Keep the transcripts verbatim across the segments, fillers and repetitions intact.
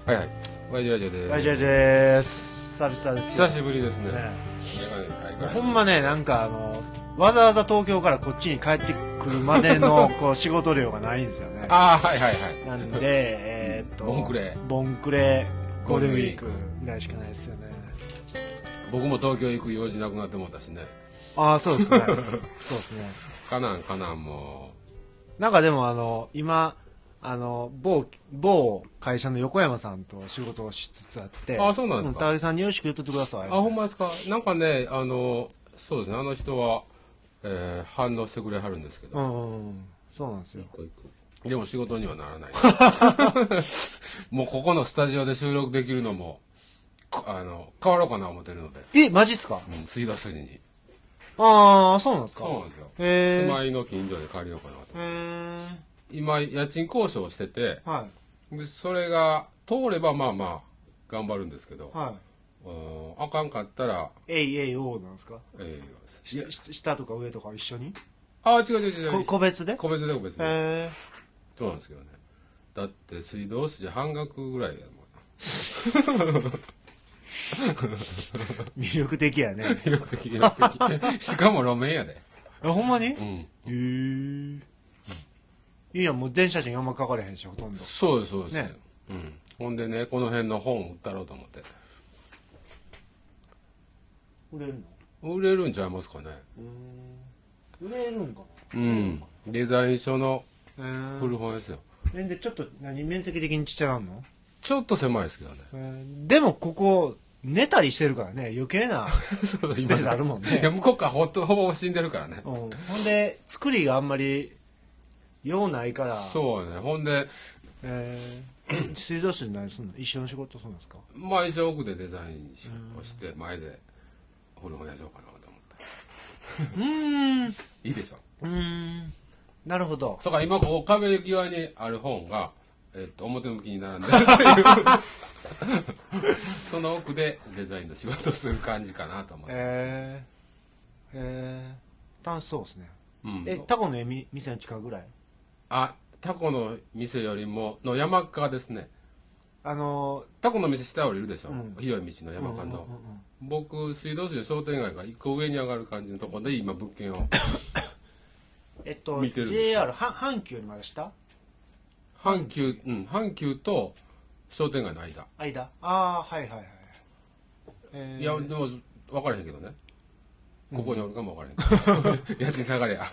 はいはい。ワイジラジオです。 ワイジラジオです。久々ですよ。 久しぶりですね。ねほんまね、なんかあの、わざわざ東京からこっちに帰ってくるまでのこう仕事量がないんですよね。 ああ、はいはいはい。 なんで、えー、っと、 ボンクレ。 ボンクレゴールデンウィークぐらいしかないですよね。 僕も東京行く用事なくなってもったしね。 ああ、そうですね。そうですね。 かなんかなんもう。なんかでもあの、今、あの某某会社の横山さんと仕事をしつつあって、 あ、そうなんですか。 高木さんによろしく言っとってください。 あ、ほんまですか。なんかね、あのそうですね、あの人は、えー、反応してくれはるんですけど、 うんうん、そうなんですよ。 一個一個でも仕事にはならないもうここのスタジオで収録できるのもあの変わろうかな思ってるので。 え、マジっすか。 うん、次の筋に。 ああ、そうなんですか。 そうなんですよ。 へ住まいの近所で借りようかなと。 へえ。 今家賃交渉してて、 はでそれが通ればまあまあ頑張るんですけど、 い。はうん、あかんかったらい。エイエイオーなんですか。 えしえー、 し下とか上とか一緒に。 ああ違う違う違うこ個別で。 個別で個別で、 へえ。 そうなんですけどね。だって水道水半額ぐらいやもん魅力的やね。 魅力的魅力的しかも路面やで。 え、ほんまに。 うん。 へえ。いいやん、もう電車賃あんまかかれへんし、ほとんど。 そうですそうですね。 うん。ほんでね、この辺の本売ったろうと思って売れるの。 売れるんちゃいますかね。 うん。売れるんかうん。デザイン書のな。 古本ですよ。 えでちょっと何面積的にちっちゃなんの。 ちょっと狭いですけどね。 えーでもここ寝たりしてるからね、余計なスペースあるもんね。 いや向こうからほとほぼ死んでるからね。 うん、ほんで作りがあんまり用ないから。 そうね。ほんで、 えー、水道水何すんの。一緒の仕事するんですか。 まあ一応奥でデザインをして前で古本屋しようかなと思って。 うーん。 いいでしょ。 うーん。なるほど。 そうか、今ここ壁際にある本が、えっと、表向きに並んでるっていうその奥でデザインの仕事する感じかなと思ってます。 えー、えー、楽しそうですね。 うん、 え、タコのみ店の近くぐらい。 あ、タコの店よりもの山っ側ですね。 あのタコの店下降りるでしょ、 うん、 広い道の山間の、 うんうんうんうん、 僕水道水の商店街が一個上に上がる感じのところで今物件をえっと見てる。 ジェイアール は阪急よりまだ下。 阪急、うん、阪急と商店街の間。 間。ああ、はいはいはい。えー、 いやでも分からへんけどね、ここにおるかも分からへんけど、家賃下がれや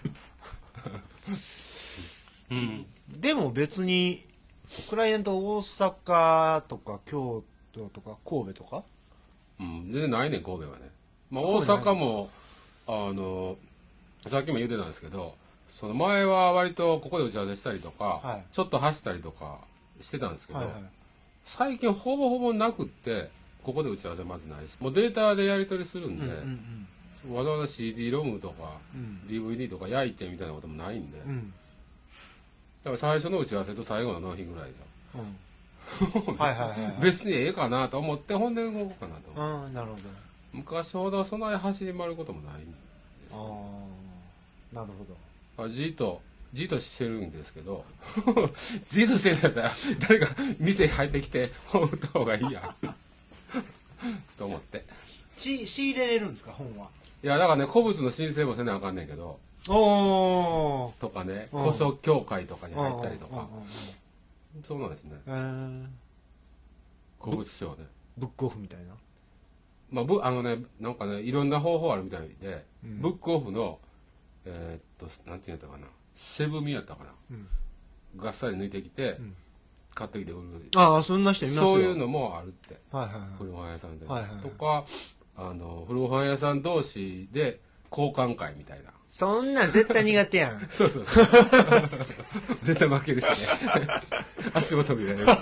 うん、 でも別にクライアント大阪とか京都とか神戸とか、 うん、全然ないねん神戸はね。まあ大阪もあのさっきも言ってたんですけど、その前は割とここで打ち合わせしたりとか、 はい、 ちょっと走ったりとかしてたんですけど、 はいはい、 最近ほぼほぼなくって、ここで打ち合わせまずないし、もうデータでやり取りするんで、 うんうんうん、わざわざ シーディー ロムとか、 うん、 ディーブイディー とか焼いてみたいなこともないんで、 うん、 だから最初の打ち合わせと最後の納品ぐらいでしょ、 うん、はいはいはい、はい、 別にええかなと思ってほんで動こうかなと思って。 うん、なるほど。 昔ほどそんなに走り回ることもないんですよ、ね、 ああ、なるほど。 じーっとじーっとしてるんですけどじーっとしてるんだったら誰か店入ってきて放った方がいいやと思ってし仕入れれるんですか本は。 いやだからね、古物の申請もせなあかんねんけど、 おとかね、 うん古書協会とかに入ったりとか、 うんうんうんうん、 そうなんですね。 えー、 古物商ね、 ブックオフみたいな。 まあぶあのね、なんかねいろんな方法あるみたいで、 うん、 ブックオフのえー、っとなんて言うんやったかな、セブミやったかな、 うん、 がっさり抜いてきて、うん、買ってきて売る。 ああ、そんな人いますよ。 そういうのもあるって、 はいはいはい、 古本屋さんで、 はいはいはい、 とかあの古本屋さん同士で交換会みたいな。 そんなん絶対苦手やんそうそうそう絶対負けるしね足元見られるし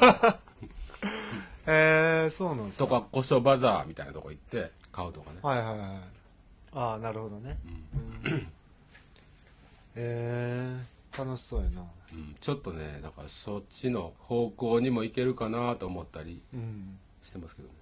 へえー、そうなんですか。 とか古書バザーみたいなとこ行って買うとかね。 はいはいはい。ああ、なるほどね。うんうん、えー、楽しそうやな、 うん、ちょっとねだからそっちの方向にも行けるかなと思ったりしてますけどね、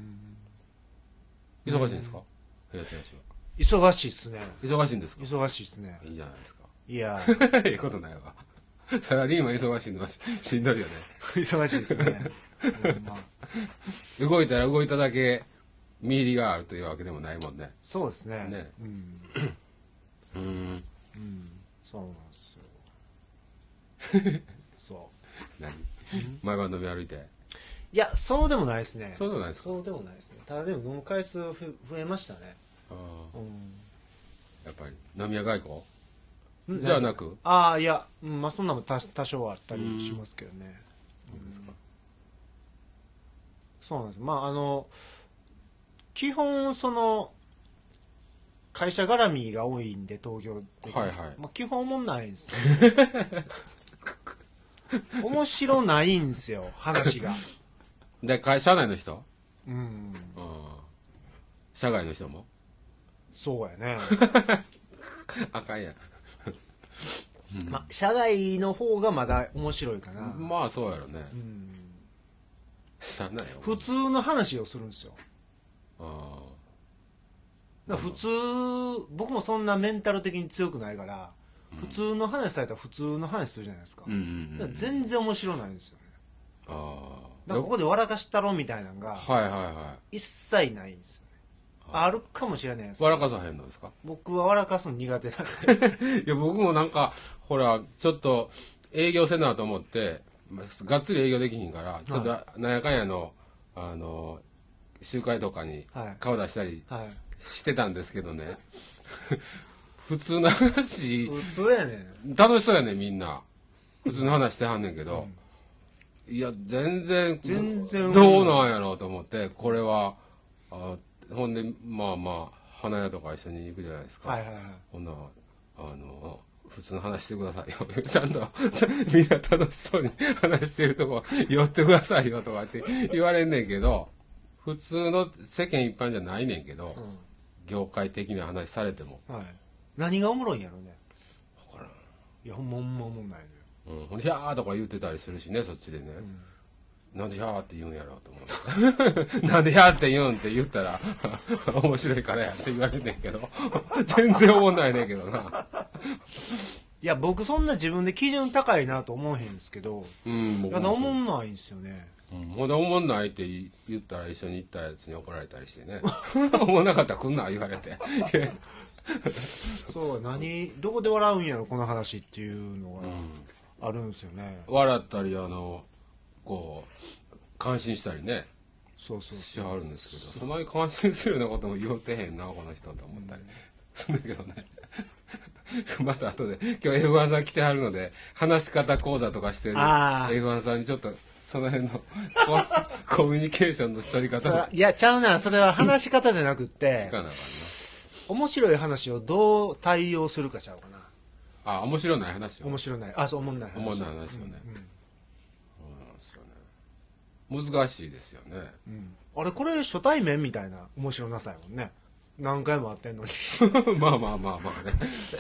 うん、忙しいんですか、部屋チラシは。 忙しいっすね。 忙しいんですか。 忙しいっすね。 いいじゃないですか。 いやいいことないわ。 サラリーマン忙しいのはししんどいよね。 忙しいですね。うんまあ、 動いたら動いただけ見入りがあるというわけでもないもんね。 そうですね。 ねうん。 うん。 うん。そうなんですよ。そう。 何？毎晩飲み歩いて。 いや、そうでもないですね。 そうでもないですか。 そうでもないですね。ただでも飲む回数ふ増えましたね。 ああ、 うん。 やっぱり飲み屋外交んじゃなく。 ああ、いや、うんまあそんなも多多少あったりしますけどね。 そうですか。 そうなんです。まああの基本その会社絡みが多いんで東京で、 はいはい。 まあ基本もんないんですよ。面白ないんですよ話が。 で、会社内の人？ うん。 うん。社外の人も？ そうやね。 あかんやん。 まあ社外の方がまだ面白いかな。 まあそうやろね。 うん。 しゃあないよ。 普通の話をするんですよ。 あだから普通僕もそんなメンタル的に強くないから、普通の話されたら普通の話するじゃないですか。 あ。うんうんだからうん。 全然面白ないんですよね。 ああ。 だからここで笑かしたろみたいなのがはいはいは一切ないんですよね。あるかもしれないですい。笑かさへんのですか？ 僕は笑かすの苦手なんで。 いや、僕もなんか、ほら、ちょっと営業せなと思って、まあがっつり営業できひんから、ちょっとなんやかんやの、あの、集会とかにはい顔出したりはい。 してたんですけどね。普通の話、 普通やねん。 楽しそうやねみんな。普通の話してはんねんけど、いや、全然、 全然どうなんやろうと思って、これは、あほんで、まあまあ、花屋とか一緒に行くじゃないですか。 はいはいはい。 ほんならあの、普通の話してくださいよ。ちゃんと、みんな楽しそうに話してるとこ、寄ってくださいよとかって言われんねんけど、普通の世間一般じゃないねんけど、業界的な話されても。 はい。何がおもろいんやろね。 わからん。 いや、ほんまほんまおもんないのよ。 うん、ほんで、ひゃーとか言ってたりするしね、そっちでね。なんでひゃーって言うんやろうと思う。なんでひゃーって言うんって言ったら、面白いからやって言われんねんけど、全然思んないねんけどな。 いや、僕そんな自分で基準高いなと思わへんですけど、 うん、 いや、 僕もそう思んないんですよね。 うん、ほんで思んないって言ったら一緒に行ったやつに怒られたりしてね。思んなかったら来んな言われて。 そう、何、どこで笑うんやろ、この話っていうのがあるんですよね。 笑ったり、あの、こう、感心したりね、 そうそうしはるんですけど、そんなに感心するようなことも言うてへんな、この人と思ったりするんだけどね。また後で、今日 エフワン さん来てはるので、話し方講座とかしてる エフあーワン さんにちょっと、その辺のココミュニケーションの取り方をそれいや、ちゃうな、それは話し方じゃなくって聞、かなあかんな。 面白い話をどう対応するかちゃうかな。 あ、面白ない話を。 面白ない。あ、そう、思んない話。 思んない話をね。 うんうんそうなんですよね。難しいですよね。 うんあれ、これ初対面みたいな面白なさやもんね。何回も会ってんのに。 まあまあまあまあね。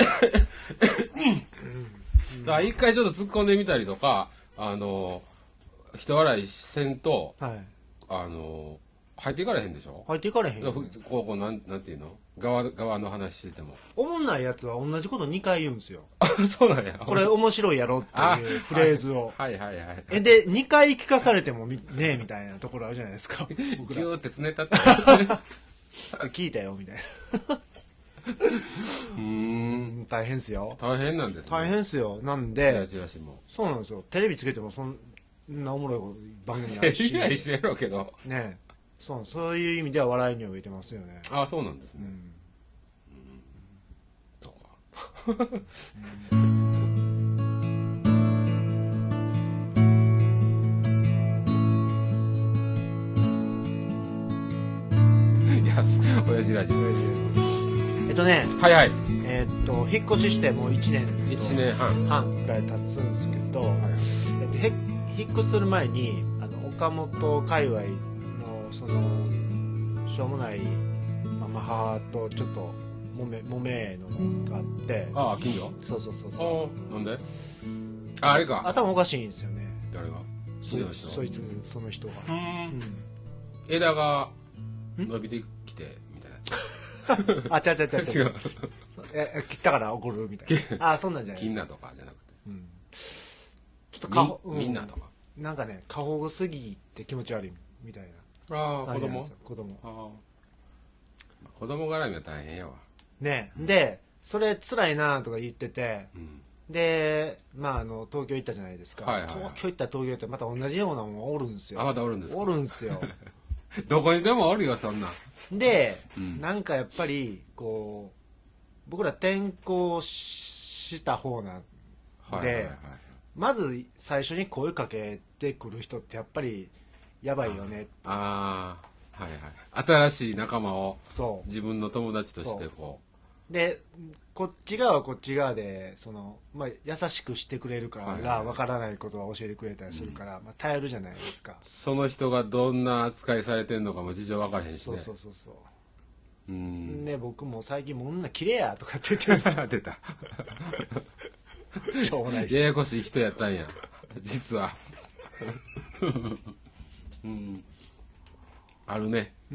だから一回ちょっと突っ込んでみたりとか、あの、人笑いせんと、 はい。 あの、入っていかれへんでしょ？ 入っていかれへんよ。 だからふこう、こう、なん、なんていうの側、側の話してても。 おもんないやつは同じことにかい言うんですよ。 あ、そうなんや。 これ面白いやろっていうフレーズを。 はいはいはい。 え、で、にかい聞かされてもみねえみたいなところあるじゃないですか。僕らギューってつねったって。 聞いたよみたいな。 うーん。 大変っすよ。 大変なんですね。 大変っすよ。なんチラで、 チラシも。 そうなんですよ。テレビつけてもそんなおもろい番組なテいし。 レビは一緒やろうけど。 ねえそう、そういう意味では笑いに飢えてますよね。 あ、そうなんですね。 うんそうか。いや、す親父ラジオです。 えっとね、 はいはい。 えーっと、引っ越ししてもういちねんと一年半。 半ぐらい経つんですけど、えっと、へ引っ越しする前に、あの、岡本界隈の、その、しょうもない、まあ、まあ母とちょっと、もめ、もめのがあって、 ああ、近所そうそうそうあそう。 あ、なんであ、あれか。 頭おかしいんですよね。 誰がそ近所の人そいつ、その人が。 うーん。枝が伸びてきて、みたいなやあ、違う違う違うつ。違う。 え、え切ったから怒るみたいな。あ、そんなんじゃないです。 金なとかじゃなくて。 うん。 ょっと過保みみんなとか、 なんかね過保護すぎて気持ち悪いみたいなああ子供感じなんですよ子供ああ子供絡みは大変やわ、 ね、うん、でそれ辛いなとか言ってて、うん、でまああの東京行ったじゃないですか、はいはいはい、東京行ったら東京行ってまた同じようなもんおるんですよ。 あまたおるんですか。 おるんですよどこにでもおるよそんなで、うん、なんかやっぱりこう僕ら転校した方なんで、はいはいはい、まず最初に声かけてくる人ってやっぱりやばいよね。 ああはいはい新しい仲間を自分の友達としてこうでこっち側はこっち側でその、まあ、優しくしてくれるからわからないことは教えてくれたりするから、はいはいまあ、頼るじゃないですか。 その人がどんな扱いされてんのかも事情分からへんしね。 そうそうそうそううんね僕も最近もう女きれやとかって言ってるんですよ出たしょうもないしややこしい人やったんや実はうんあるね、うん、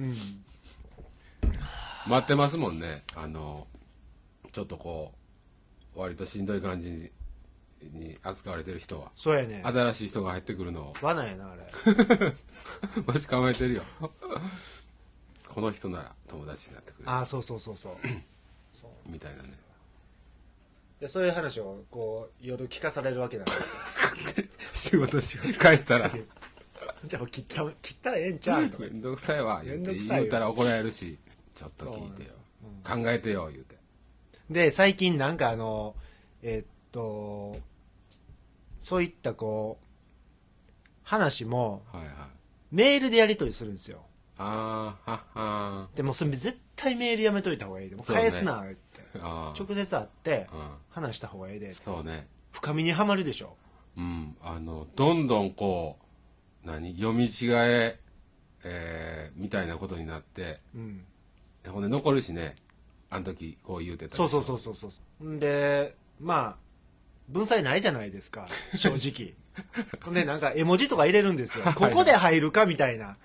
待ってますもんねあのちょっとこう割としんどい感じにに扱われてる人はそうやね新しい人が入ってくるのを罠やなあれ待ち構えてるよこの人なら友達になってくれるああそうそうそうそうそうみたいなねでそういう話をこう夜聞かされるわけなんですよ仕事し帰ったらじゃあ切った切ったらええんちゃうとかめんどくさいわ言うて言うたら怒られるしちょっと聞いてよ、うん、考えてよ言うてで最近なんかあのえー、っとそういったこう話も、はいはい、メールでやり取りするんですよ。 ああははでもそれ絶対メールやめといた方がいいでもう返すなって、ね、直接会って話した方がいいでそうね深みにはまるでしょ。 うんあのどんどんこう何読み違ええー、みたいなことになって、うん、ほんで残るしねあの時こう言うてたりそうそうそうそうそうんでまあ文才ないじゃないですか正直ほんでなんか絵文字とか入れるんですよここで入るかみたいな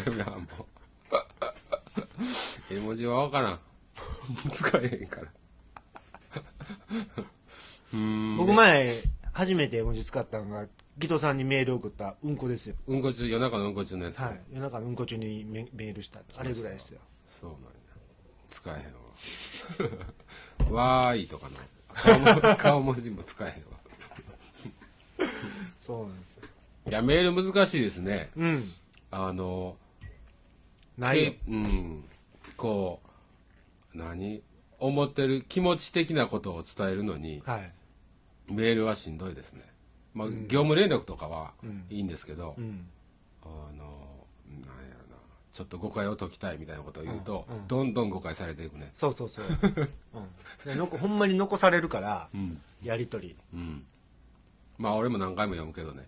絵文字は分からん使えへんからうーん僕前初めて絵文字使ったのがギトさんにメール送ったうんこですよ。 うんこ中夜中のうんこ中のやつ、 はい、夜中のうんこ中にメメールしたあれぐらいですよ。 そうなんや使えへんわわーいとかの顔も顔文字も使えへんわそうなんですよ。 いやメール難しいですね。 うんあのないよ、 うん、こう何思ってる気持ち的なことを伝えるのに、はい、メールはしんどいですね。まあ、うん、業務連絡とかはいいんですけど、うん、あのなんやろなちょっと誤解を解きたいみたいなことを言うと、うんうん、どんどん誤解されていくね。 そうそうそう、うん、のこほんまに残されるから、うん、やり取り、うん、 まあ俺も何回も読むけどね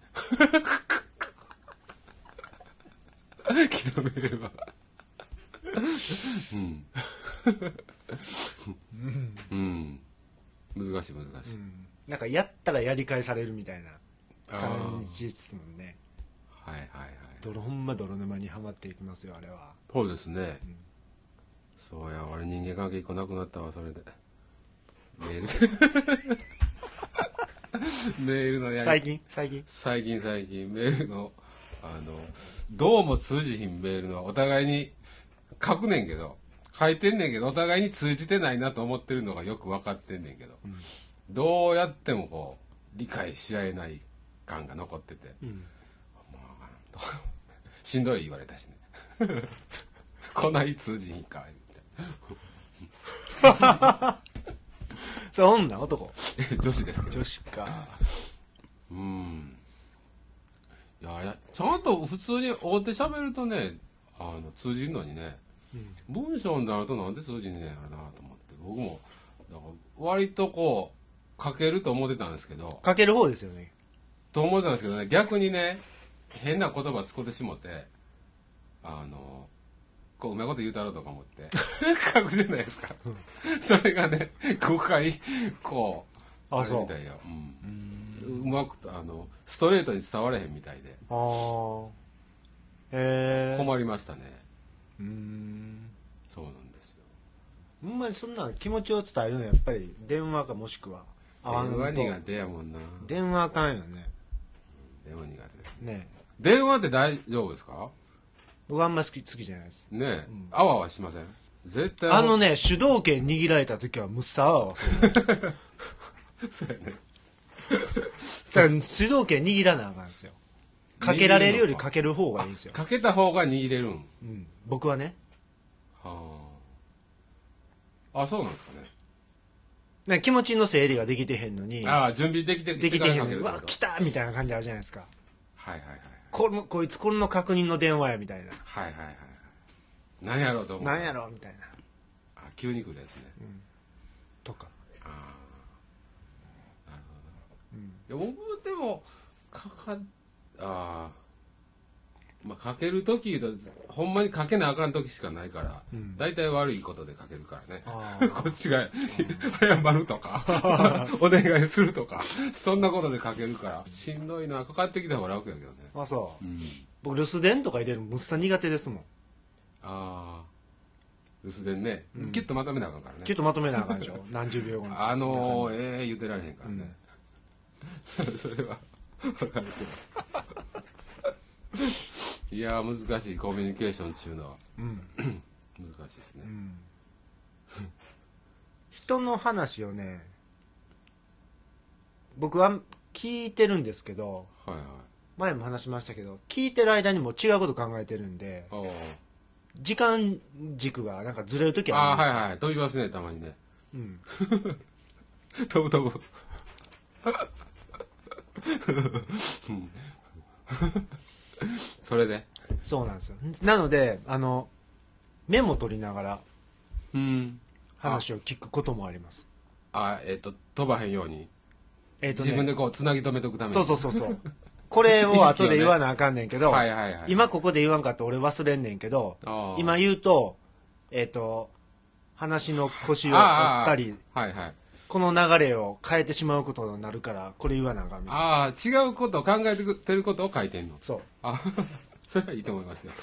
昨日メールはうんうん、難しい難しい、うん、 なんかやったらやり返されるみたいな感じですもんね。 はいはいはい泥ほんま泥沼にはまっていきますよあれは。 そうですね、うん、そうや俺人間関係一個なくなったわそれでメールでメールのやり最近最近最近最近メールのあのどうも通じひんメールのお互いに書くねんけど書いてんねんけどお互いに通じてないなと思ってるのがよく分かってんねんけど、うん、どうやってもこう理解し合えない感が残ってて、うん、もうしんどい言われたしねこない通じひんかみたいなそれ女男女子ですけど女子かうんいやあれちゃんと普通に会うて喋るとねあの通じるのにね、うん、文章になるとなんで通じんねんやろなと思って僕もだから割とこう書けると思ってたんですけど書ける方ですよねと思ってたんですけどね逆にね変な言葉使ってしもてあのこううまいこと言うたろうとか思って書くじゃないですかそれがねごかいこうあそうみたいやう、うん、うまくあのストレートに伝われへんみたいであーへー困りましたね。 うーんそうなんですよ。 ほんまにそんな気持ちを伝えるのはやっぱり電話かもしくは電話苦手やもんな。 電話あかんよね。 う電話苦手ですね。 ね電話って大丈夫ですか？ 僕あんま好き好きじゃないです。 ねえ、あわあわしません？絶対あのね、主導権握られた時はむっさあわあわする。 そうやね。 だから主導権握らなあかんですよ。かけられるよりかける方がいいんですよ。 かけた方が握れるん。 うん、僕はね。 はあ。あ、そうなんですかね。 なんか気持ちの整理ができてへんのに、 ああ、準備できて、 できてへんのに、うわ、 世界かけるってこと来たみたいな感じあるじゃないですか。 はいはいはい。 このこいつこれの確認の電話やみたいな。 はいはいはい。何やろうと思う。 なんやろみたいな。 あ、急に来るやつね。 とか。 ああ。なるほど。いや、僕でも、かか、ああ。まあ、かけるとき、ほんまにかけなあかんときしかないから、大体、悪いことでかけるからね。こっちが謝るとか、お願いするとか、そんなことでかけるから、しんどいな、かかってきた方が楽やけどね。 あ、そう。 うん、 僕、留守電とか入れるのむっさ苦手ですもん。 ああ。留守電ね、うん、キュッとまとめなあかんからね。 キュッとまとめなあかんでしょ。何十秒後に。 あのー、ええー、言ってられへんからね。うん、それは、わかるけど。いやー難しいコミュニケーションっていうのは、うん、難しいですね、うん、 人の話をね僕は聞いてるんですけど、はいはい、前も話しましたけど聞いてる間にも違うこと考えてるんで時間軸がなんかずれるときあるんですよ。 あはいはい飛びますねたまにね、うん、飛ぶ飛ぶそれでそうなんですよ。なのであのメモ取りながら話を聞くこともあります。 あえっ、ー、と飛ばへんように、えーとね、自分でこうつなぎ止めとくためにそうそうそうそうこれを後で言わなあかんねんけど、ねはいはいはい、今ここで言わんかって俺忘れんねんけど今言うとえっ、ー、と話の腰を折ったりはいはいこの流れを変えてしまうことになるからこれ言わなあかんみたいな。 ああ違うことを考えてることを書いてんの。 そうあそれはいいと思いますよ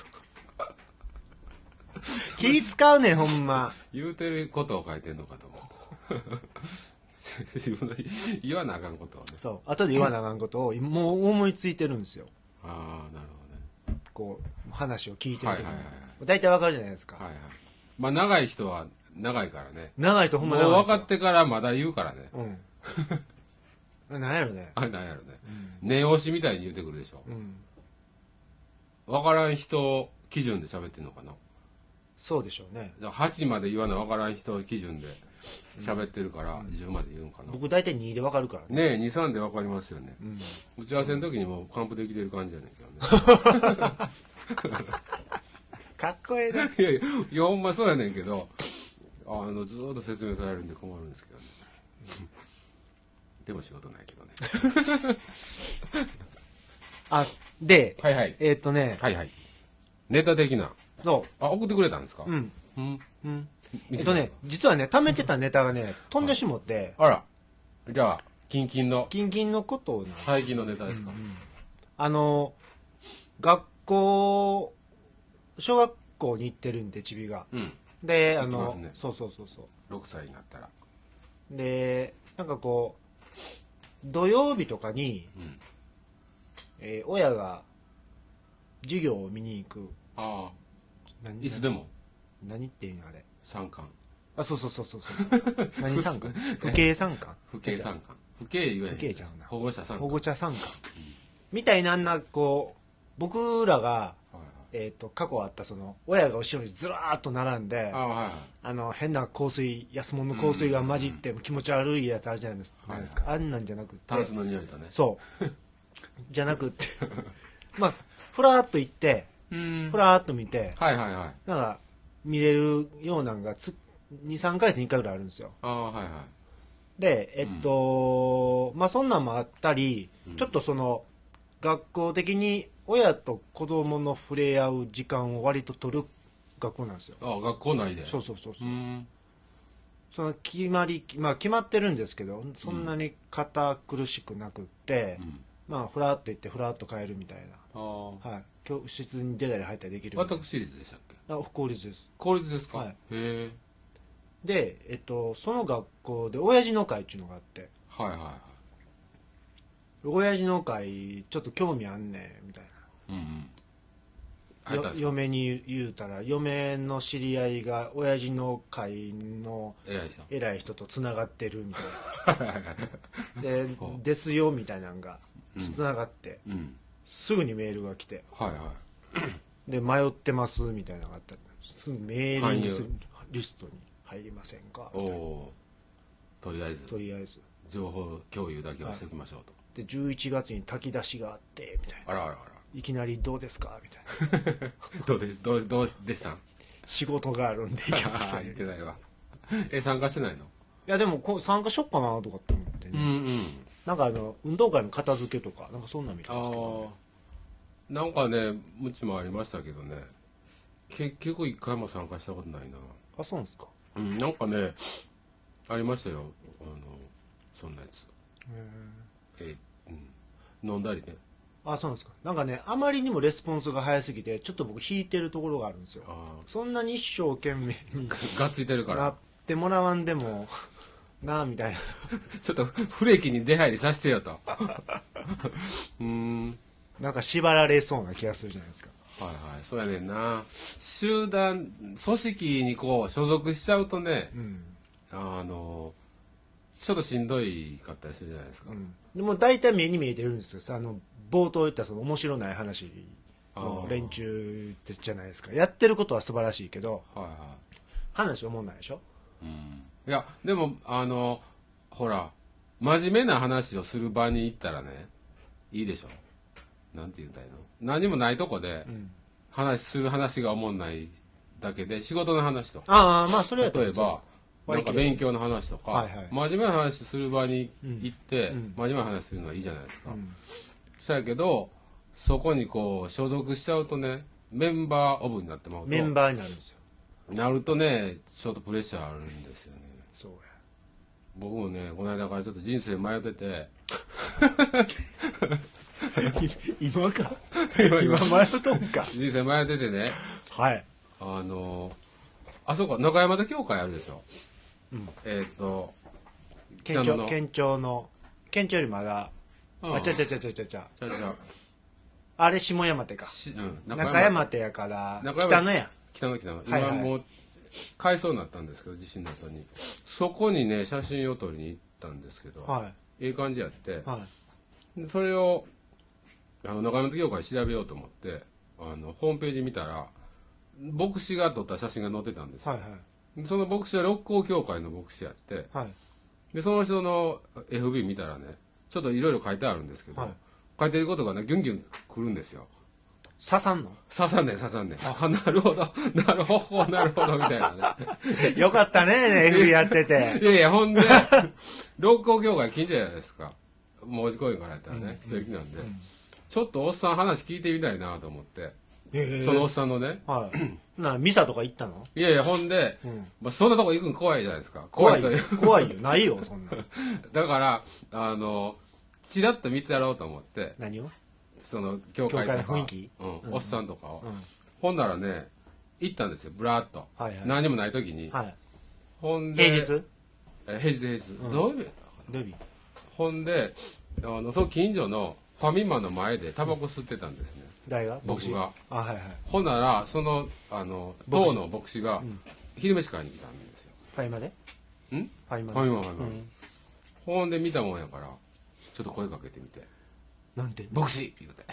気使うねんほんま言うてることを書いてんのかと思う自分の言わなあかんことをねそう後で言わなあかんことをもう思いついてるんですよ。 ああなるほどね。 こう話を聞いてる時に、 はいはいはい、 大体わかるじゃないですか、はいはい、 まあ長い人は長いからね。 長いとほんま長いもう分かってからまだ言うからね。 うん。なんやろね。 あれなんやろね。うん、念押しみたいに言ってくるでしょ。うん。分からん人基準で喋ってんのかな。 そうでしょうね。 はちまで言わな分からん人基準で喋ってるから、うん、じゅうまで言うんかな。 僕大体にで分かるからね。ねえ、に、さんで分かりますよね。うん、打ち合わせの時にもう完封できてる感じやねんけどね。 かっこええな。 いやいや、いやほんまそうやねんけど。あのずーっと説明されるんで困るんですけどね、うん、でも仕事ないけどねあで、 はいはい、 えー、っとねはいはいネタ的なそうあ送ってくれたんですか。 うんうん、うん、えっとね実はね貯めてたネタがね飛んでしもって、 はい、あらじゃあキンキンのキンキンのことを最近のネタですか、うんうん、 あの学校小学校に行ってるんでちびが、うんであの、ね、そうそうそうそうろくさいになったらでなんかこう土曜日とかに、うんえー、親が授業を見に行く。 ああいつでも何っていうのあれ参観あそうそうそうそうそう何参観父兄参観父兄参観父兄言えへん父兄ちゃうな保護者参観保護者参観、うん、みたいなあんなこう僕らがえー、と過去あったその親が後ろにずらーっと並んで あ、はいはい、あの変な香水安物の香水が混じって気持ち悪いやつあるじゃないですか、はいはい、あんなんじゃなくてタンスの匂いだねそうじゃなくってまあふらーっと行ってふらーっと見て、 はいはいはい、 なんか見れるようなのがにさんかげつにいっかいぐらいあるんですよ。 あ、はいはい、 でえっと、うん、まあそんなんもあったり、うん、ちょっとその学校的に親と子供の触れ合う時間を割と取る学校なんですよ。 ああ学校内でそうそうそうそうその決まり、まあ、決まってるんですけどそんなに堅苦しくなくって、うん、まあふらっと行ってふらっと帰るみたいな、はい、教室に出たり入ったりできるみたいな。 私立でしたっけ。 あ公立です。 公立ですか、 はい、 へえ。 で、えっと、その学校で親父の会っていうのがあって、 はいはいはい。 親父の会ちょっと興味あんねんみたいうんうんな、よ嫁に言うたら嫁の知り合いが親父の会の偉い人偉い人とつながってるみたいなでですよみたいなのがつながって、 うん、 すぐにメールが来て、 はいはいで迷ってますみたいなのがあったらすぐメーリングリストに入りませんかみたいな。 おとりあえずとりあえず情報共有だけはしておきましょうと、 でじゅういちがつに炊き出しがあってみたいな、 あらあらあらいきなりどうですかみたいなどうでどうどうでしたん仕事があるんで行きます言ってないわえ参加してないの？ いやでもこう参加しよっかなとかって思ってね、 うんうんなんかあの運動会の片付けとかなんかそんなんみたいですけど、ね、 あなんかね無知もありましたけどね結局一回も参加したことないな。 あそうなんですか。 うんなんかねありましたよあのそんなやつえ、うん、飲んだりね。 あそうなんですか。なんかねあまりにもレスポンスが早すぎてちょっと僕引いてるところがあるんですよ。そんなに一生懸命にがっついてるからなってもらわんでもなあみたいなちょっとフレーキに出入りさせてよとうーんなんか縛られそうな気がするじゃないですか。 はいはいそうやねんな。集団組織にこう所属しちゃうとね、うん、あのちょっとしんどいかったりするじゃないですか、うん、 でも大体目に見えてるんですよ。あの冒頭言ったその面白ない話の連中じゃないですか。やってることは素晴らしいけど、はいはい、話は思んないでしょ、 うん、いやでもあのほら真面目な話をする場に行ったらねいいでしょ。なんて言うんだいの何もないとこで話する話が思んないだけで仕事の話とかああまあそれは例えばなんか勉強の話とか、はいはい、真面目な話する場に行って、うん、真面目な話するのはいいじゃないですか、うん、そやけどそこにこう所属しちゃうとねメンバーオブになってまうとメンバーになるんですよ。 なるとねちょっとプレッシャーあるんですよね。 そうや僕もねこの間からちょっと人生迷ってて今か今迷うとんか人生迷っててねはいあのあそこ中山田教会あるでしょ、うん、えっ、ー、と県庁県庁の県庁よりまだああちゃちゃちゃちゃちゃちゃちゃあれ下山手か、うん、中, 中山手やから北野や北野北野、はいはい、今もう改装になったんですけど地震の後にそこにね写真を撮りに行ったんですけど、はい、ええ感じやって、はい、でそれをあの中山教会調べようと思ってあのホームページ見たら牧師が撮った写真が載ってたんですよ、はいはい、その牧師は六甲教会の牧師やって、はい、でその人の エフビー 見たらねちょっといろいろ書いてあるんですけど、はい、書いてることがねギュンギュンくるんですよ。 刺さんの刺さんねん刺さんねんあなるほどなるほどなるほどみたいなねよかったね エフビー やってていやいやほんで六甲教会近所じゃないですか門司公園からやったらね一駅なんで、うんうん、ちょっとおっさん話聞いてみたいなと思って、えー、そのおっさんのね、 はい、なミサとか行ったの？ いやいやほんで、うんまあ、そんなとこ行くの怖いじゃないですか。 怖いという怖いよないよそんなだからあのチラッと見てやろうと思って。 何を？ その教会とか教会の雰囲気、 うんうん、おっさんとかを、うん、ほんならね行ったんですよブラーっと、はいはい、何もない時に、はい、ほんで平日え平日平日、うん、土曜日土曜日ほんであのその近所のファミマの前でタバコ吸ってたんですね、 うん、誰が僕があ、はいはい、 ほんならそのあの当の牧師が、うん、昼飯買いに来たんですよ。 ファミマでんファミマファミマファミマ、うん、ほんで見たもんやからちょっと声かけてみてなんて牧師言うて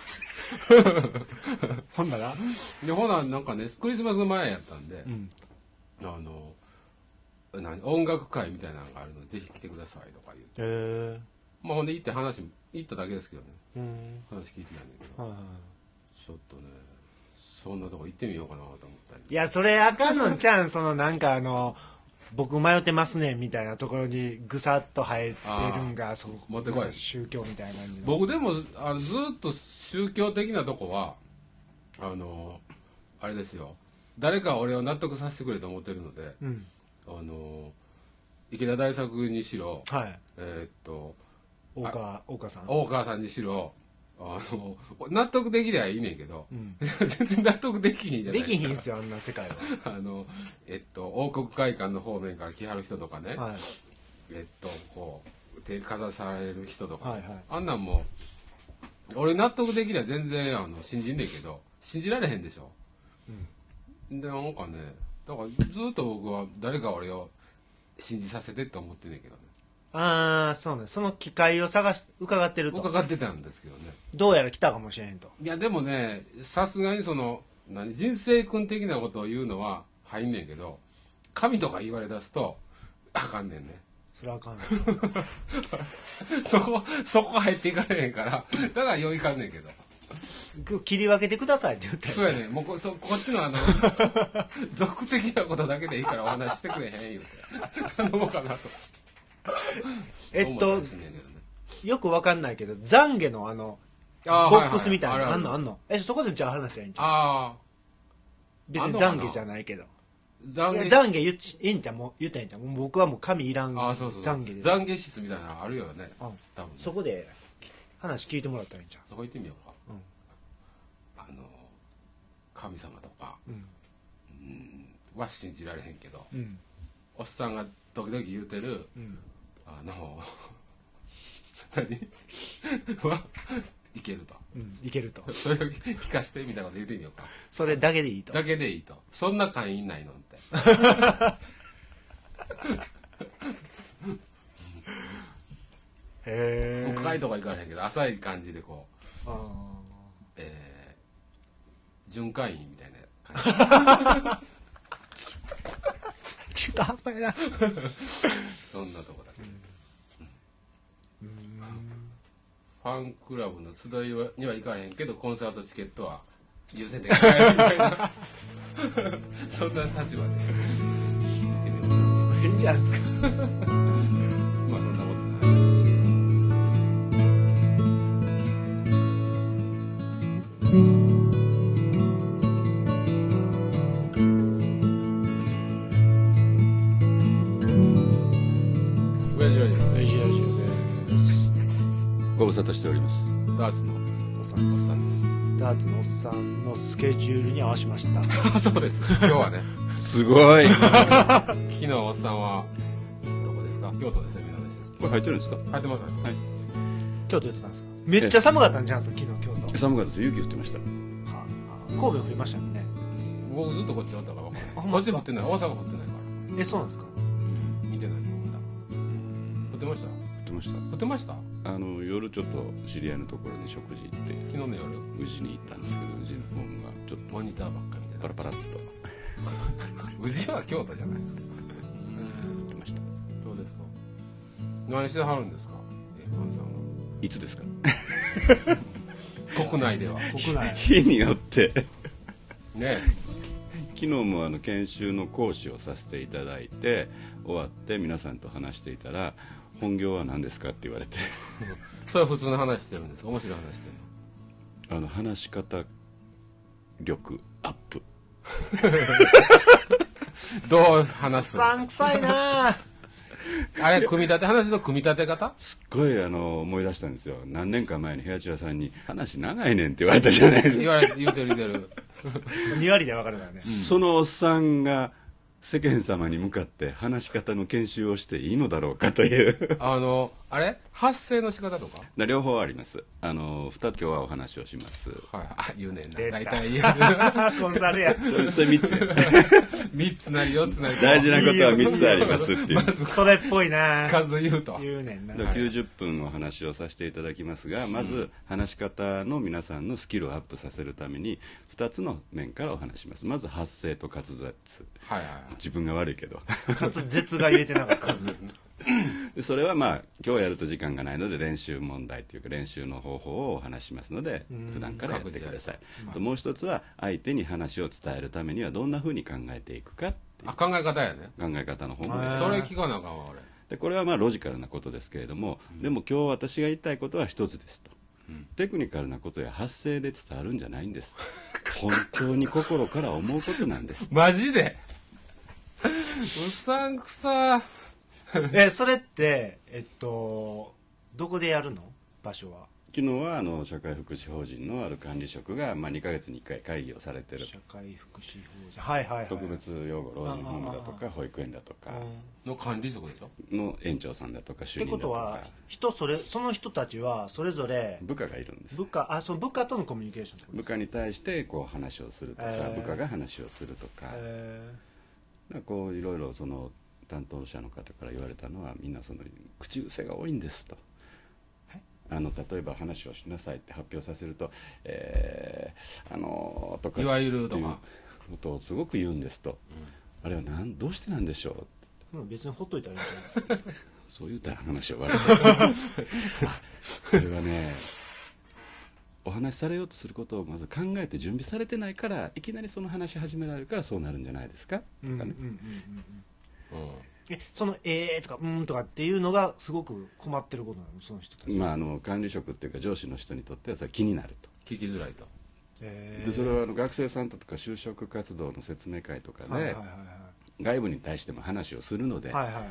ほんならでほななんかねクリスマスの前やったんで、うん、あの何音楽会みたいなのがあるのでぜひ来てくださいとか言うて、へまあほんで行って話行っただけですけどね、うん、話聞いてないんだけど、はいはい、ちょっとねそんなとこ行ってみようかなと思ったり。 いやそれあかんのんちゃうんそのなんかあの僕迷ってますねみたいなところにぐさっと生えてるんがそう持ってこい宗教みたいな感じ。 僕でもあのずっと宗教的なとこはあのあれですよ誰か俺を納得させてくれと思ってるので、うん、あの池田大作にしろ、はい、えー、っと大川大川さん大川さんにしろあの納得できりゃいいねんけど、うん、全然納得できひんじゃないですか。 できひんすよあんな世界はあのえっと王国会館の方面から来はる人とかね、はい、えっとこう手かざされる人とか、 はいはい、 あんなんも俺納得できりゃ全然あの信じんねんけど信じられへんでしょ、うん、でなんかねだからずっと僕は誰か俺を信じさせてって思ってんねんけどね。 ああそうね、その機会を探し伺ってると。 伺ってたんですけどね。 どうやら来たかもしれへんと。 いやでもねさすがにその何人生君的なことを言うのは入んねんけど神とか言われ出すとあかんねんね。 それはあかんねそこそこ入っていかれへんからだから呼びかんねんけど切り分けてくださいって言ってそうやねもう こ, そこっちのあの俗的なことだけでいいからお話してくれへん言うて頼もうかなとえっと、ね、よくわかんないけど懺悔のあのボックスみたいなのあんのあんのえそこでじゃあ話したらいいんちゃう。ああ別に懺悔じゃないけど懺悔懺悔言っいいんちゃうもう言ったらいいんちゃうもう僕はもう神いらんあそうそう懺悔です懺悔室みたいなのあるよね、うん、多分ねそこで話聞いてもらったらいいんちゃう。 そこ行ってみようか、 うん、 あの神様とか、うんうん、は信じられへんけど、うん、おっさんが時々言うてる、うん、あの何はいけると、 うん、いけるとそれを聞かせてみたいなこと言うてみようか。 それだけでいいと。 だけでいいと。そんな会員ないのってへえ深いとか行かれへんけど浅い感じでこう、あえー、巡回員みたいな感じ中途半端やなそんなとこだけ、うんうん、ファンクラブの集いはには行かれへんけどコンサートチケットは優先的に買えるみたいなそんな立場で見てみようかな。 いいんじゃないですかまあそんなことないご無沙汰しております。 ダーツのおっさんです。 ダーツのおっさんのスケジュールに合わしましたそうです今日はねすごい昨日おっさんはどこですか。京都ですよ。皆でした。 これ入ってるんですか。 入ってます入ってます、はい、 京都行ってたんですか。めっちゃ寒かったんじゃないですか昨日京都。 寒かったです。雪降ってました。はあ、神戸降りましたよね。 僕ずっとこっちおったから分からない。こっち降ってない。大阪降ってないから。 えそうなんですか。 うん見てないよまだ。降ってました。 降ってました。 降ってました。 あの夜ちょっと知り合いのところに食事行って昨日の夜宇治に行ったんですけど宇治の方がちょっとモニターばっかりでパラパラっと宇治は京都じゃないですか。 降ってました。 どうですか。何してはるんですか。えファンさんはいつですか国内では国内日によってね。 昨日もあの研修の講師をさせていただいて終わって皆さんと話していたら本業は何ですかって言われてそれは普通の話してるんですか。面白い話してるのあの話し方力アップどう話す。 うさんくさいなあれ組み立て話の組み立て方すっごいあの思い出したんですよ。何年か前に部屋チラさんに話長いねんって言われたじゃないですか。 言われ言うてる言うてるに割で分かるからね、 うん、そのおっさんが世間様に向かって話し方の研修をしていいのだろうかというあのあれ発声の仕方とか両方あります。あのふたつ今日はお話をします、 はい、あ言うねんな出た大体言うコンサルやそ, それみっつみっつなりよっつなり大事なことはみっつありますっていうまずそれっぽいな数言うと言うねんな。 きゅうじゅっぷんお話をさせていただきますが、まず話し方の皆さんのスキルをアップさせるためにふたつの面からお話します。まず発声と滑舌、 はいはいはい、 自分が悪いけど滑舌が入れてなかった数ですねでそれはまあ今日やると時間がないので練習問題というか練習の方法をお話しますので普段からやってください。ともう一つは相手に話を伝えるためにはどんなふうに考えていくかっていうあ考え方やね。 考え方の方もそれ聞かなあかんわ俺でこれはまあロジカルなことですけれども、うん、でも今日私が言いたいことは一つですと、うん、テクニカルなことや発声で伝わるんじゃないんです本当に心から思うことなんですマジでうさんくさえそれってえっとどこでやるの場所は。 昨日はあの社会福祉法人のある管理職が、まあ、にかげつにいっかい会議をされてる社会福祉法人、はいはいはい、 特別養護老人ホームだとか保育園だとかの管理職でしょの園長さんだとか主任だとか。 ってことは人それその人たちはそれぞれ部下がいるんです。 部下あその部下とのコミュニケーションってことですか。 部下に対してこう話をするとか、 えー部下が話をするとか、 えだからこういろいろその担当者の方から言われたのは、みんなその口癖が多いんですと。あの例えば話をしなさいって発表させると、えー、あのー、とかいわゆるとかいうことをすごく言うんですと、うん、あれはなんどうしてなんでしょうって、 ー、別にほっといたらいいんじゃないですかそう言ったら話を割れちゃうそれはね、お話しされようとすることをまず考えて準備されてないから、いきなりその話し始められるからそうなるんじゃないですかとかね、うんうんうんうんうん、えその「えー」とか「うん」とかっていうのがすごく困ってることなの、その人たち。 まあ、あの管理職っていうか上司の人にとってはそれ気になると、 聞きづらいと、 えー、 でそれはあの学生さんとか就職活動の説明会とかで、はいはいはいはい、外部に対しても話をするので、はいはい、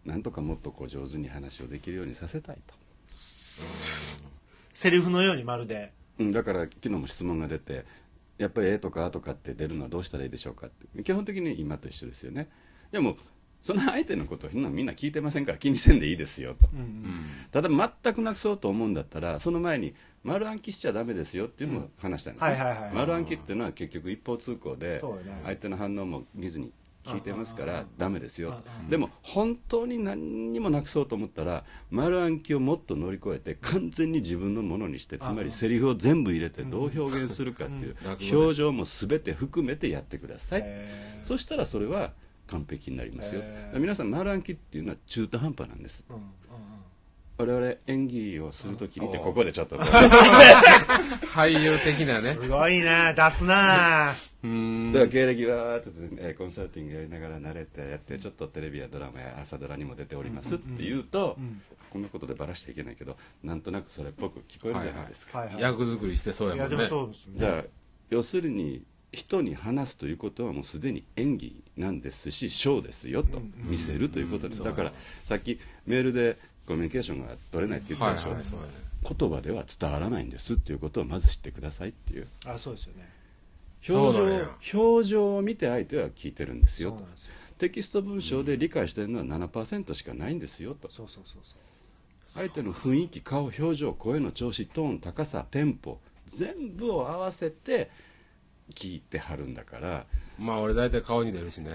なんとかもっとこう上手に話をできるようにさせたいと、 セリフのようにまるで、 うん、だから昨日も質問が出て、やっぱり「え」とか「あ」とかって出るのはどうしたらいいでしょうかって、基本的に今と一緒ですよね。でもその相手のことをみんな聞いてませんから気にせんでいいですよと、うんうん、ただ全くなくそうと思うんだったらその前に丸暗記しちゃダメですよっていうのを話したんですね。丸暗記っていうのは結局一方通行で相手の反応も見ずに聞いてますからダメですよ。でも本当に何にもなくそうと思ったら丸暗記をもっと乗り越えて完全に自分のものにして、つまりセリフを全部入れてどう表現するかっていう表情も全て含めてやってください。そしたらそれは完璧になりますよ。皆さん丸暗記っていうのは中途半端なんです、うんうんうん、我々演技をするときにってここでちょっと俳優的なね、 すごいな、出すなだから経歴はちょっと、ね、コンサルティングやりながら慣れてやって、ちょっとテレビやドラマや朝ドラにも出ておりますって言うと、うんうんうん、こんなことでバラしちゃいけないけどなんとなくそれっぽく聞こえるじゃないですか、はいはいはいはい、 役作りしてそうやもんね。いやでもそうですね。 だから要するに人に話すということはもうすでに演技なんですしショーですよと見せるということです。だからさっきメールでコミュニケーションが取れないって言ったでしょ、はいはい、言葉では伝わらないんですっていうことをまず知ってくださいっていう。 あ、そうですよね。 表情、表情を見て相手は聞いてるんですよと。テキスト文章で理解してるのは ななパーセント しかないんですよと。そうそうそうそう。相手の雰囲気、顔、表情、声の調子、トーン、高さ、テンポ全部を合わせて聞いてはるんだから。 まあ俺大体顔に出るしね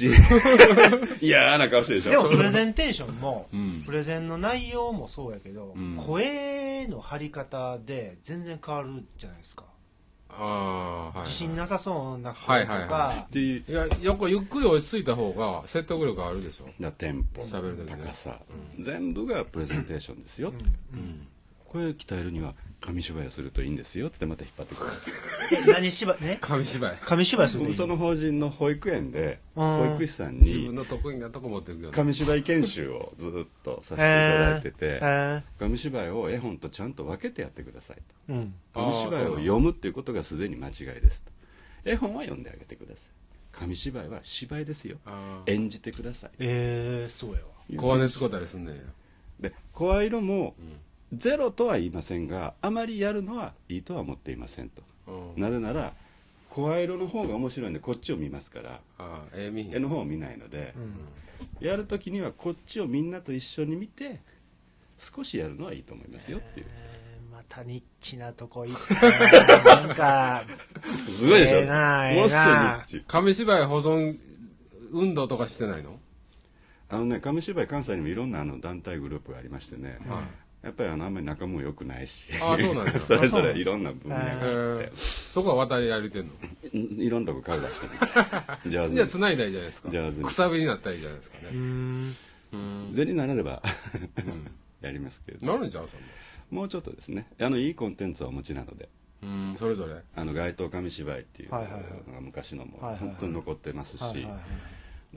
嫌な顔してるでしょ。 でもプレゼンテーションも、うん、プレゼンの内容もそうやけど、うん、声の張り方で全然変わるじゃないですか。あ、はいはい、自信なさそうな声とか、はいはいはい、 いややっぱゆっくり落ち着いた方が説得力あるでしょ。 だテンポ、喋る時、ね、高さ、うん、全部がプレゼンテーションですよ、うんうん、声を鍛えるには紙芝居をするといいんですよってまた引っ張ってくるえ何芝居ね、 紙芝居紙芝居するといい。 その法人の保育園で保育士さんに自分の得意なとこ持っていくよね。 紙芝居研修をずっとさせていただいてて、えー、紙芝居を絵本とちゃんと分けてやってくださいと、うん、紙芝居を読むっていうことがすでに間違いですと。絵本は読んであげてください。紙芝居は芝居ですよ、演じてください。 ええー、そうやわ。 声熱こたりすんねんよ。 で声色も、うんゼロとは言いませんがあまりやるのはいいとは思っていませんと、うん、なぜなら声色の方が面白いんでこっちを見ますから、ああ、えー、絵の方を見ないので、うん、やるときにはこっちをみんなと一緒に見て少しやるのはいいと思いますよっていう、 えー、またニッチなとこ行ったなんかすごいでしょ、えー、なもっそニッチ。紙芝居保存運動とかしてないの？ あのね、紙芝居関西にもいろんなあの団体グループがありましてね、うん、やっぱりあのあんまり仲も良くないし、あ、そうなんですそれぞれいろんな分野があって、えー、 そこは渡り歩いてんの？ いろんなとこ顔出してますじゃあ繋いだらいいじゃないですか。くさびになったらいいじゃないですかね。うーん、 銭になればやりますけど、 なるんじゃんそんな。 もうちょっとですね、あのいいコンテンツをお持ちなので、 うん、それぞれあの街頭紙芝居っていうのが昔のも本当に残ってますし、はいはいはい、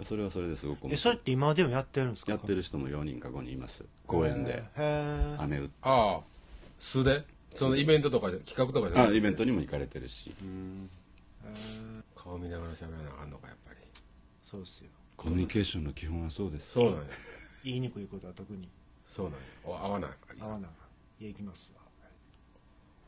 それはそれですごく面白い。 え、それって今でもやってるんですか？ やってる人もよにんかごにんいます。公園で雨打って、 ああ、素でそのイベントとかで企画とかで、 あ、イベントにも行かれてるし、うん、 顔見ながら喋らなあかんのか。やっぱりそうですよ。 コミュニケーションの基本はそうです。 そうなんや。 言いにくいことは特にそうなんや。合わない合わない。いや、行きますわ。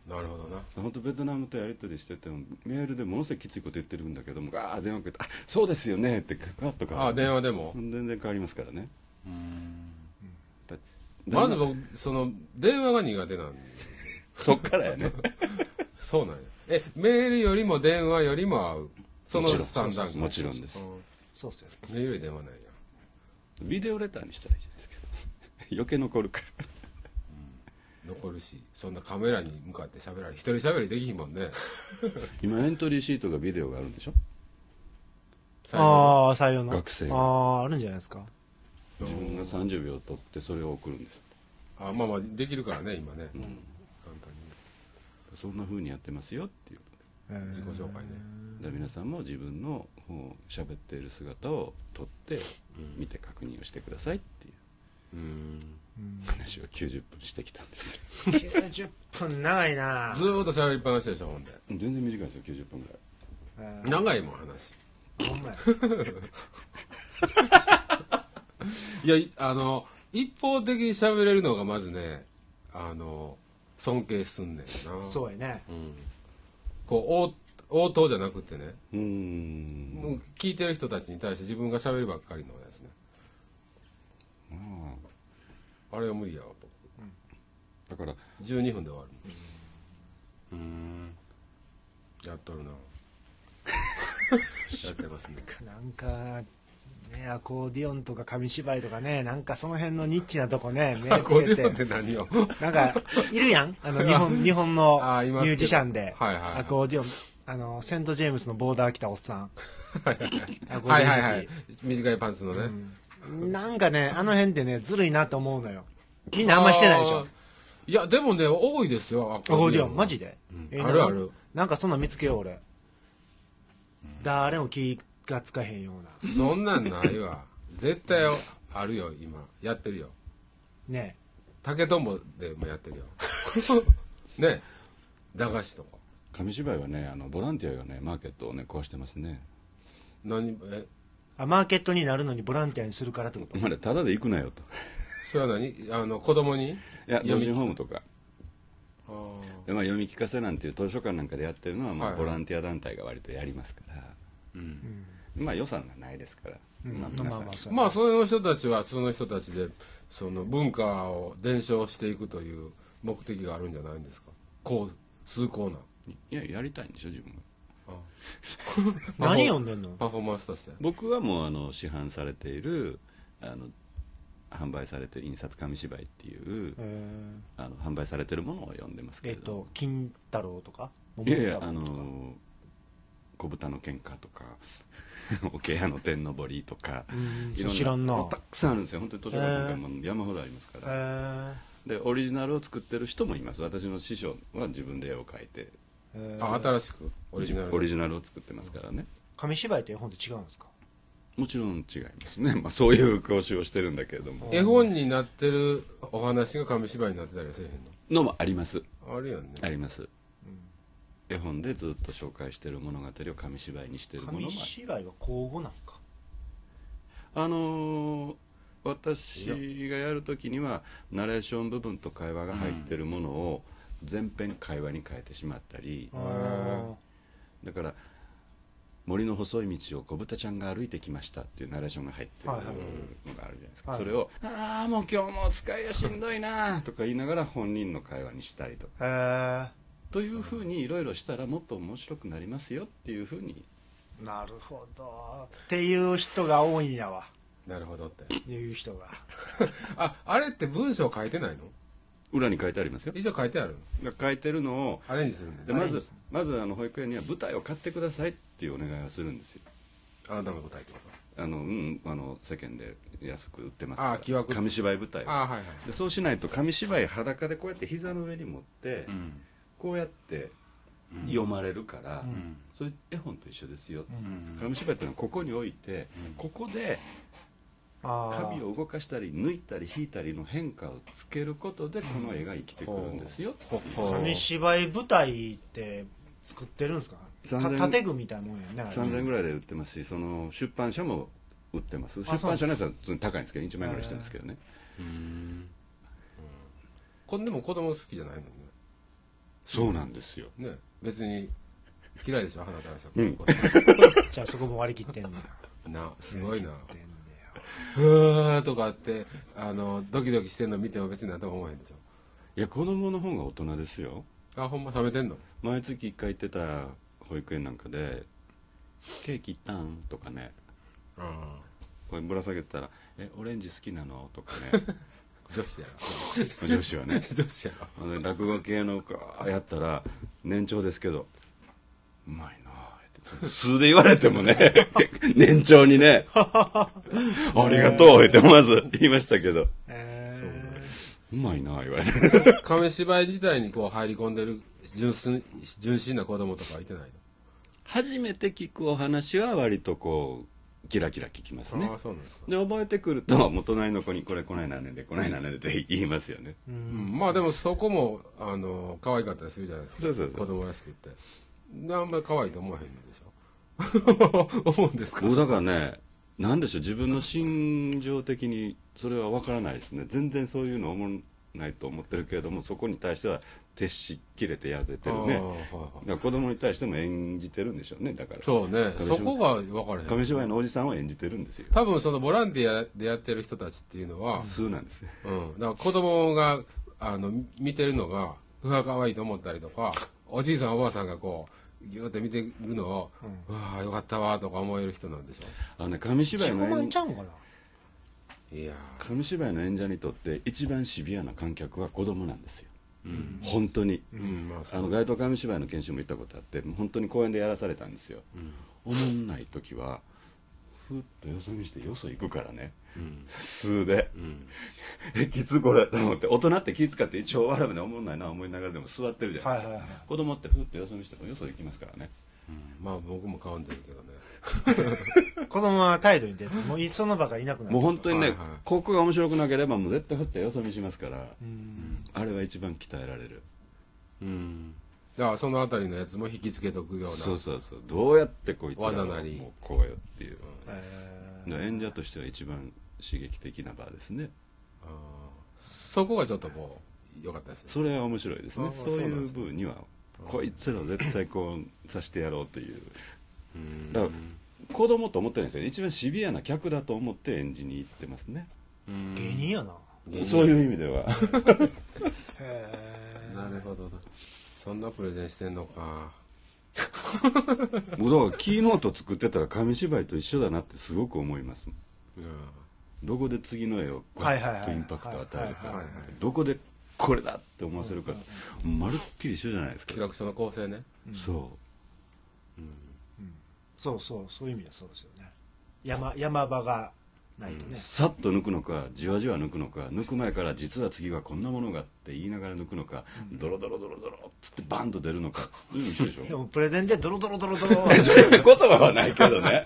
なるほどな。 本当ベトナムとやり取りしててもメールでものすごいきついこと言ってるんだけども、ああ電話くれて「あそうですよね」ってガッとかあ電話でも全然変わりますからね。 うーんだまず僕その電話が苦手なんでそっからやねそうなんや。えメールよりも電話よりも合う、そのさん段階。 もちろんです。 そうっすよね。 メールより電話ないや。 ビデオレターにしたらいいじゃないですか余計残るから残るし、そんなカメラに向かって喋られ一人喋りできひんもんね今エントリーシートがビデオがあるんでしょ。 ああ採用の学生あああるんじゃないですか。 自分がさんじゅうびょう撮ってそれを送るんです。 あまあまあできるからね今ね、うん、簡単にそんな風にやってますよっていう自己紹介ね。 で皆さんも自分の喋っている姿を撮って見て確認をしてくださいっていううん話をきゅうじゅっぷんしてきたんですきゅうじゅっぷん長いな。 ずーっと喋りっぱなしでしょほんで。 全然短いですよきゅうじゅっぷんぐらい。 長いもん話。 ほんまやいやあの一方的に喋れるのがまずねあの尊敬すんねんな。 そうやね、 うん、こう応答じゃなくてね、 うーん聞いてる人たちに対して自分が喋るばっかりのやつね。あれは無理やわ僕、うん、 だからじゅうにふんで終わる。うんうんやっとるなやってますね。 なんかねアコーディオンとか紙芝居とかね、なんかその辺のニッチなとこね目アコーデつけィオンってて何よなんかいるやんあの日本日本のあミュージシャンで、 はいはいはい、 アコーディオンあのセントジェームスのボーダー着たおっさんはいはいはい短いパンツのね、 うん、なんかねあの辺でねずるいなと思うのよ。みんなあんましてないでしょ。 いやでもね多いですよアアコーディオンマジで、 うんえー、 あるある。 なんかそんなん見つけよう俺、うん、誰も気がつかへんような。 そんなんないわ絶対あるよ今やってるよね。 竹とんぼでもやってるよね駄菓子とか紙芝居はねあのボランティアがねマーケットをね壊してますね。 何えあマーケットになるのにボランティアにするからってこと。 まだタダで行くなよと。 それは何あの子供にいや老人ホームとかあで、まあ、読み聞かせなんていう図書館なんかでやってるのは、まあはいはいボランティア団体が割とやりますから、 うんまあ予算がないですから、 うんまあ皆さん、 まあまあそうまあその人たちはその人たちでその文化を伝承していくという目的があるんじゃないんですか。こう崇高な。 いややりたいんでしょ自分が。 何読んでんの。 パフォーマンスとして。 僕はもうあの市販されているあの販売されてる印刷紙芝居っていう、えー、あの販売されてるものを読んでますけれど、 えっと金太郎とかいやいやあの小豚の喧嘩とか桶屋の天のぼりとかいろ知らんなたくさんあるんですよ本当に図書館なんかも山ほどありますから、えー、でオリジナルを作ってる人もいます。私の師匠は自分で絵を描いて、 えー、あ新しくオリジナルオリジナルを作ってますからね。 紙芝居と絵本って違うんですか。 もちろん違いますね、まあ、そういう講習をしてるんだけれども絵本になってるお話が紙芝居になってたりはせえへんののもあります。 あるよね。 あります、うん、絵本でずっと紹介してる物語を紙芝居にしてるものもある。 紙芝居は口語なんかあのー、私がやるときにはナレーション部分と会話が入ってるものを全編会話に変えてしまったり、うん、だから森の細い道を小豚ちゃんが歩いてきましたっていうナレーションが入ってるのがあるじゃないですか、はいはい、それを「ああもう今日もお使いやしんどいな」とか言いながら本人の会話にしたりとかというふうにいろいろしたらもっと面白くなりますよっていうふうに。 なるほどっていう人が多いんやわ。 なるほどっていう人がああれって文章書いてないの。 裏に書いてありますよ。 一応書いてある。 書いてるのをアレンジするんでまずまずあの保育園には舞台を買ってくださいっていうお願いをするんですよ。 あなたの舞台ってことあの、うん、あの世間で安く売ってますから。 あ木枠紙芝居舞台を。 あ、はいはい、 でそうしないと紙芝居裸でこうやって膝の上に持って、うん、こうやって読まれるから、うん、それ絵本と一緒ですよ、うん、紙芝居ってのはここに置いて、うん、ここで紙を動かしたり抜いたり引いたりの変化をつけることでこの絵が生きてくるんですよ。 紙芝居舞台って作ってるんですか。建具みたいなもんやね。 さんぜんえんぐらいで売ってますし、その出版社も売ってます。出版社のやつは高いんですけどいちまん円ぐらいしてますけどね。 うんこれでも子供好きじゃないのね。 そうなんですよ、 ね、別に嫌いでしょ、花垂らしたうん子、 じゃあそこも割り切ってんねなすごいな、 や割り切ってんねうわーとかってあのドキドキしてんの見ても別になんとも思わへんでしょ。 いや子供の方が大人ですよ。 あ、ほんま冷めてんの。 毎月いっかい行ってた保育園なんかで「ケーキいったん?」とかね、 あこれぶら下げてたら「えオレンジ好きなの?」とかね女子や女子はねろ女子やろ。 あの落語系のかやったら年長ですけど「うまいなあ」って数で言われてもね年長にね「ありがとう」ってまず言いましたけどえそうー 「うまいなあ」言われて紙芝居自体にこう入り込んでる純粋純真な子供とかはいてない初めて聞くお話は割とこうキラキラ聞きますの。 ねああ、そうなんですか。 で覚えてくるともう隣の子に「これこないなんねんでこないなんねんで」って言いますよね。 ううんん、まあでもそこもあの可愛かったりするじゃないですか。 そうそうそう子供らしくってであんまり可愛いと思わへんのでしょ思うんですか。 僕だからねなんでしょう自分の心情的にそれは分からないですね。全然そういうの思わないと思ってるけれどもそこに対しては徹しきれてやれてるね。 ああ、はいはいだから子供に対しても演じてるんでしょうね。だからそうね、 紙芝居そこが分からへん。 紙芝居のおじさんを演じてるんですよ。 多分そのボランティアでやってる人たちっていうのは、 数なんですね。 うん、だから子供があの見てるのがうわ可愛いと思ったりとか、おじいさんおばあさんがこうギューって見てるのを、うわーよかったわとか思える人なんでしょ。 あのね紙芝居自己の演満ちゃうんかないや紙芝居の演者にとって一番シビアな観客は子供なんですよ。 ー、うん、 本当に。 うん、まあそう。 あの街頭紙芝居の研修も行ったことあって本当に公園でやらされたんですよ。 うん、 おもんない時はふっとよそ見してよそ行くからねうん、 数でうん、 えきつこれと思って大人って気遣って一応笑うねおもんないな思いながらでも座ってるじゃないですか、 はいはいはい子供ってふっとよそ見してもよそ行きますからね。 うん、まあ僕も顔んでるけどね。 子供は態度に出てもういその場がいなくなるもう本当にね、 はいはいここが面白くなければもう絶対ふってよそ見しますから、 うんあれは一番鍛えられる。 うん、だからそのあたりのやつも引きつけとくような。 そうそうそうどうやってこいつらを技なりもうこうよっていう、 えだから演者としては一番刺激的な場ですね。 あーそこがちょっとこう良かったですね。 それは面白いですね。 あそういうそうなんですね部にはこいつらを絶対こうさしてやろうといううんだから子供と思ってないんですよ。一番シビアな客だと思って演じに行ってますね。 うんー芸人やな芸人そういう意味ではへなるほどな。そんなプレゼンしてんのか。 僕だからキーノート作ってたら紙芝居と一緒だなってすごく思います。 うん、 どこで次の絵をガはいはいはいッとインパクトを与えるはいかはいはいどこでこれだって思わせるかまるっきり一緒じゃないですか。 企画書の構成ね。 そそうそうそういう意味ではそうですよね山山場がないとうね、 さっと抜くのかじわじわ抜くのか抜く前から実は次はこんなものがって言いながら抜くのかドロドロドロドロっつってバンと出るのか全部一緒でしょでもプレゼンでドロドロドロドロはそういう言葉はないけどね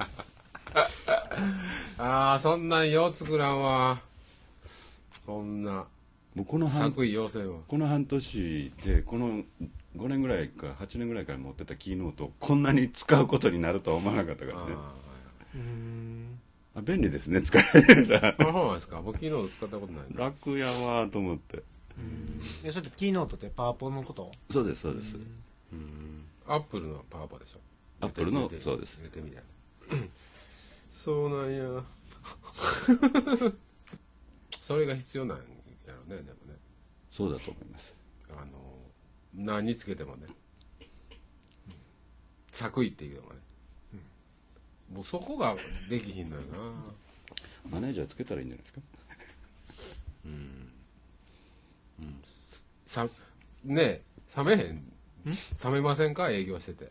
ああ、そんなんよう作らんわ。こんなもうこの半作為要請は。 この半年でこのごねんぐらいかはちねんぐらいから持ってたキーノートをこんなに使うことになるとは思わなかったからね。 うーんあ便利ですね使えるらああ、そうなんですか。僕昨日使ったことないな。 楽やわと思って。 えそれってキーノートってパワポのことそうですそうです。 うん。アップルのパワポでしょ。 アップルの入れてそうです入れてみたいな。そうなんや。それが必要なんやろね、でもね。 そうだと思います。 あの何につけてもね、作為っていうのがね、もうそこができひんのよな。 マネージャーつけたらいいんじゃないですか。 さねえ冷めへん冷めませんか、営業してて。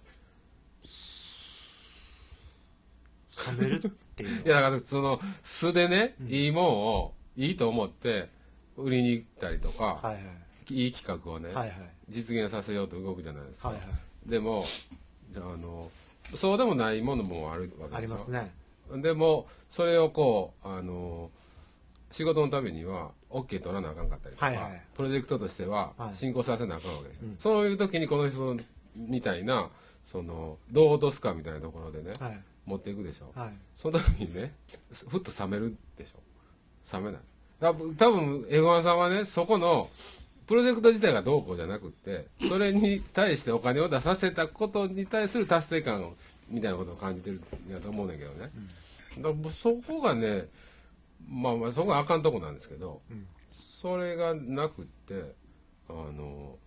冷めるっていうのいやだからその素でね、いいもんをいいと思って売りに行ったりとか、 はいはいいい企画をね、 はいはい実現させようと動くじゃないですか、 はいはいでもあのそうでもないものもあるわけあでしょ。 りますねでもそれをこうあの仕事のためには OK 取らなあかんかったりとか、 はいはいプロジェクトとしてははい進行させなあかんわけですよ、 うんそういう時にこの人みたいなそのどう落とすかみたいなところでね、 はい持っていくでしょ、 はいその時にねふっと冷めるでしょ。冷めない。多分多分 エフワン さんはねそこのプロジェクト自体がどうこうじゃなくってそれに対してお金を出させたことに対する達成感みたいなことを感じてるんやと思うねんけどね、うん、だからそこがねまあまあそこがあかんとこなんですけど、うん、それがなくってあの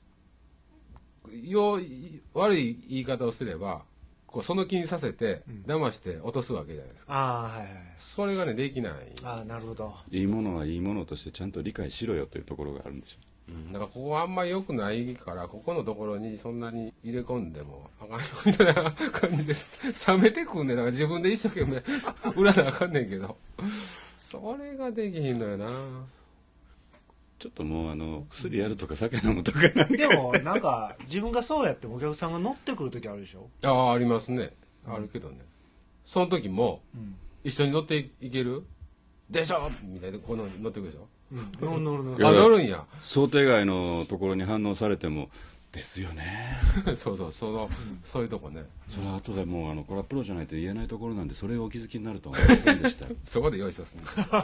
よ悪い言い方をすればこうその気にさせて騙して落とすわけじゃないですか、 うん、あ、はいはい、 それがねできない。 あ、なるほど。 いいものはいいものとしてちゃんと理解しろよというところがあるんでしょう、 うん、だからここはあんまり良くないからここのところにそんなに入れ込んでもあかんよみたいな感じです冷めてくんねん。だから自分で一生懸命売らなあかんねんけどそれができひんのよな。 ちょっともうあの薬やるとか酒飲むとかなんかでもなんか自分がそうやってお客さんが乗ってくる時あるでしょ。 ああ、ありますね、うん、あるけどねその時も、うん、一緒に乗っていけるでしょみたいなこの乗ってくるでしょ、うん、乗る乗る乗るあ乗るんや。 想定外のところに反応されてもですよねそうそうその、うん、そういうとこね。 それは後でもうあのこれはプロじゃないと言えないところなんでそれをお気づきになるとは思いませんでしたそこで用意したっすね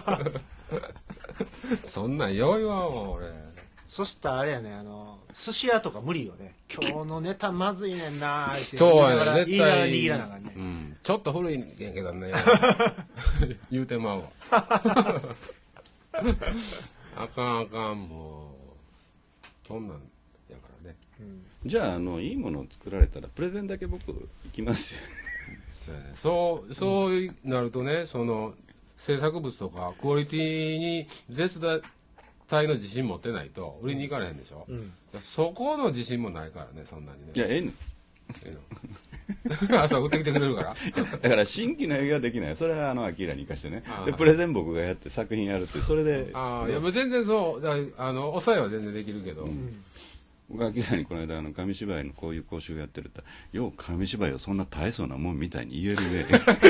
そんなん用意は俺。 そしたらあれやね、あの寿司屋とか無理よね。今日のネタまずいねんなーってそうやね、 絶対握らなあかんね、 うん、ちょっと古いねんけどね言うてまうわあかんあかんもうそんなんやからね、 うん、じゃあ、あのいいものを作られたらプレゼンだけ僕行きますよそうやね、そうそうなるとね、その制作物とかクオリティに絶対の自信持ってないと売りに行かれへんでしょ、うん、そこの自信もないからね、そんなにね。 いや、ええのええの朝売ってきてくれるからだから新規の営業はできない。それはあのアキラに生かしてね、でプレゼン僕がやって作品やるって、それで。 ああ、いや全然そうだ、あの抑えは全然できるけど、うん、 僕は明らかにこの間あの紙芝居のこういう講習やってるって、よう紙芝居をそんな大層なもんみたいに言えるね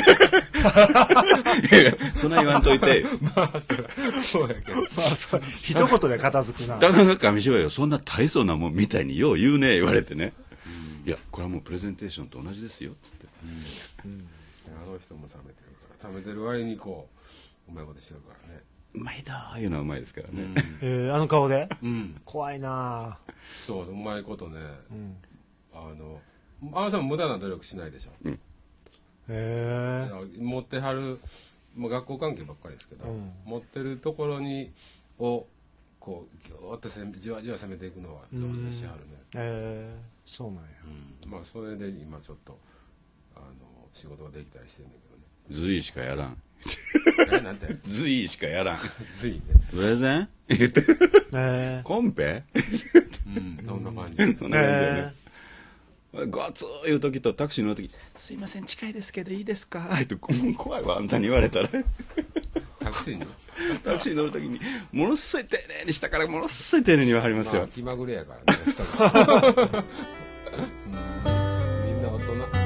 いやいやそんな言わんといてまあそそうやけどまあそう一言で片付くな。 たかが紙芝居をそんな大層なもんみたいによう言うね言われてね、うん、いやこれはもうプレゼンテーションと同じですよっつって、 うんうん、あの人も冷めてるから冷めてる割にこううまいことしてるからね。 うまいだーいうのはうまいですからね、うん、 えー、あの顔で、 うん、 怖いな。 そううまいことね、うん、あのあのさん無駄な努力しないでしょ、うん、へえ。 持ってはる、まあ、学校関係ばっかりですけど、うん、持ってるところにをこうギューッとじわじわ攻めていくのは上手にしはるね。へえー、そうなんや、 うん、まあそれで今ちょっとあの仕事ができたりしてるんだけどね。 随意しかやらんえなんて随意しかやらん随意ね。 プレゼン言ってえー、 コンペうんそんな感じそんな感じだよね、えー、ごつーいう時とタクシー乗る時すいません近いですけどいいですかって怖いわあんたに言われたらタクシーにタクシー乗る時にものすごい丁寧にしたからものすごい丁寧に分かりますよ、まあ、 気まぐれやからねみんな大人